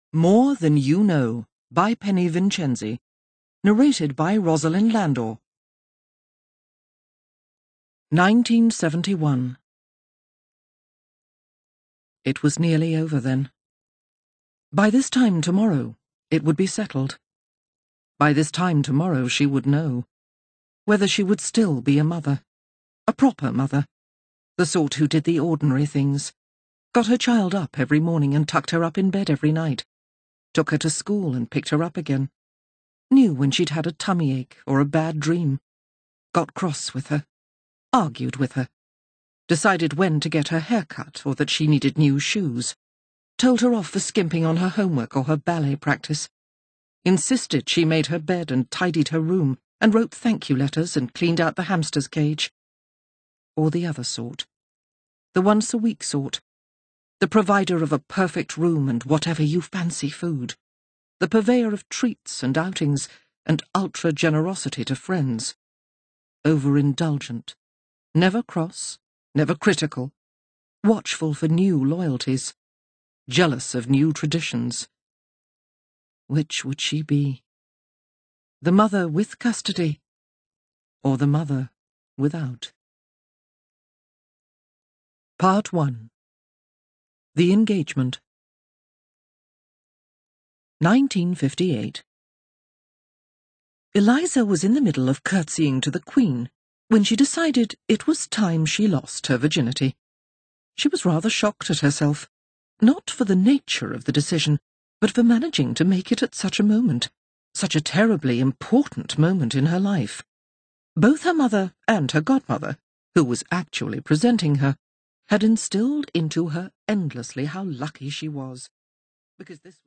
More Than You Know by Penny Vincenzi. Narrated by Rosalind Landor. 1971. It was nearly over then. By this time tomorrow, it would be settled. By this time tomorrow she would know whether she would still be a mother, a proper mother, the sort who did the ordinary things, got her child up every morning and tucked her up in bed every night, took her to school and picked her up again, knew when she'd had a tummy ache or a bad dream, got cross with her, argued with her, decided when to get her hair cut or that she needed new shoes, told her off for skimping on her homework or her ballet practice, insisted she made her bed and tidied her room and wrote thank-you letters and cleaned out the hamster's cage. Or the other sort, the once-a-week sort, the provider of a perfect room and whatever you fancy food, the purveyor of treats and outings and ultra-generosity to friends, over-indulgent, never cross, never critical, watchful for new loyalties, jealous of new traditions. Which would she be? The mother with custody, or the mother without? Part 1. The Engagement. 1958. Eliza was in the middle of curtsying to the Queen when she decided it was time she lost her virginity. She was rather shocked at herself, not for the nature of the decision, but for managing to make it at such a moment, such a terribly important moment in her life. Both her mother and her godmother, who was actually presenting her, had instilled into her endlessly how lucky she was, because this